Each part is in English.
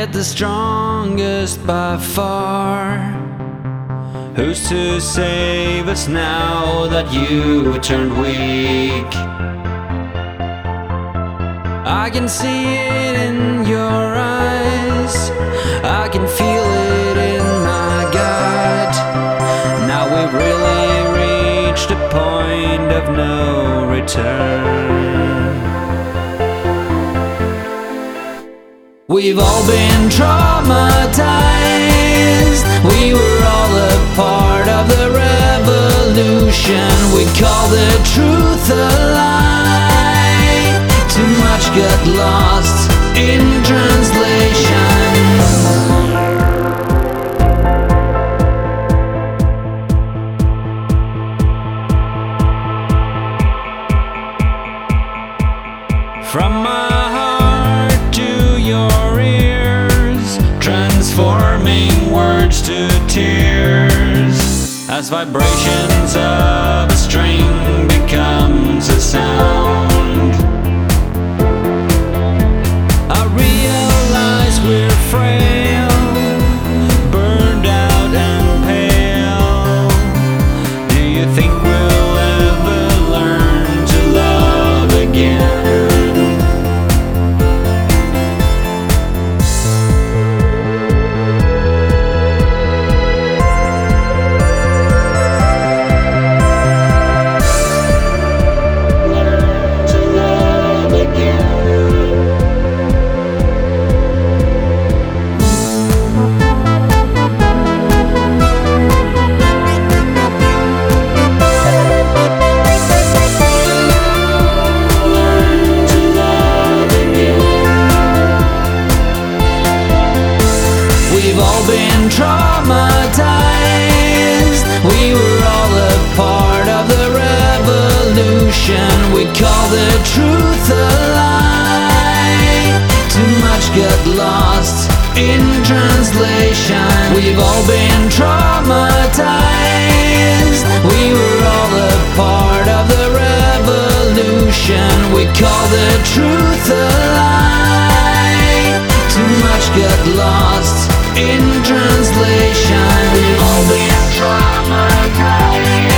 yet the strongest by far. Who's to save us now that you've turned weak? I can see it in your eyes, I can feel it in my gut. Now we've really reached a point of no return. We've all been traumatized, we were all a part of the revolution. We call the truth a lie, too much got lost in translation. From my heart to your ears, transforming words to tears, as vibrations of a string becomes a sound. I realize we're frail, burned out and pale. Do you think we'll ever learn to love again? We've all been traumatized, we were all a part of the revolution. We call the truth a lie, too much got lost in translation. We've all been traumatized, we were all a part of the revolution. We call the truth a lie, too much got lost in translation. We've all been traumatized.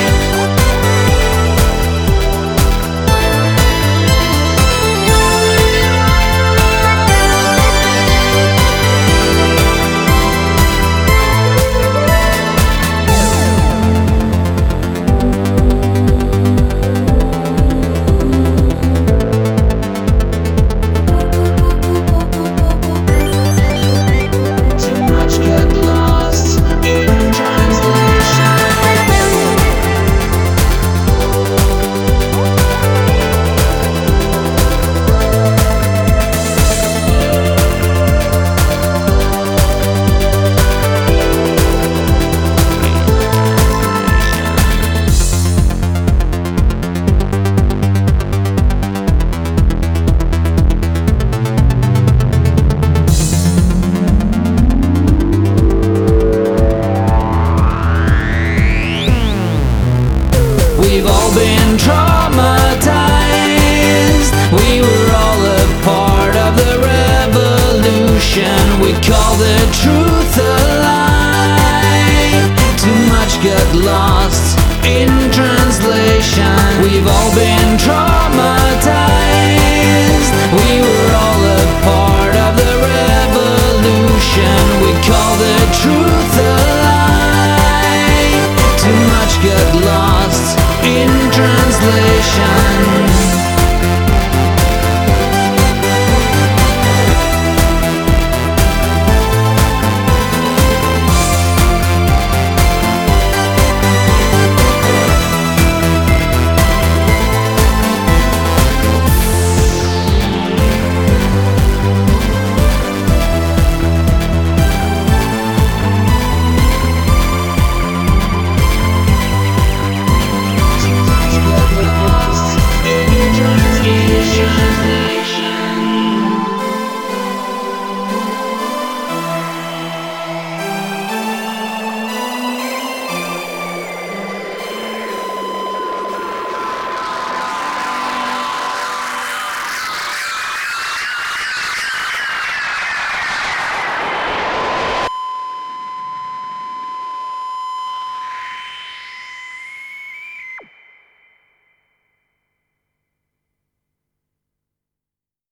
We've all been traumatized, we were all a part of the revolution. We call the truth a lie, too much got lost in translation. We've all been traumatized, we were all a part of the revolution. We call the truth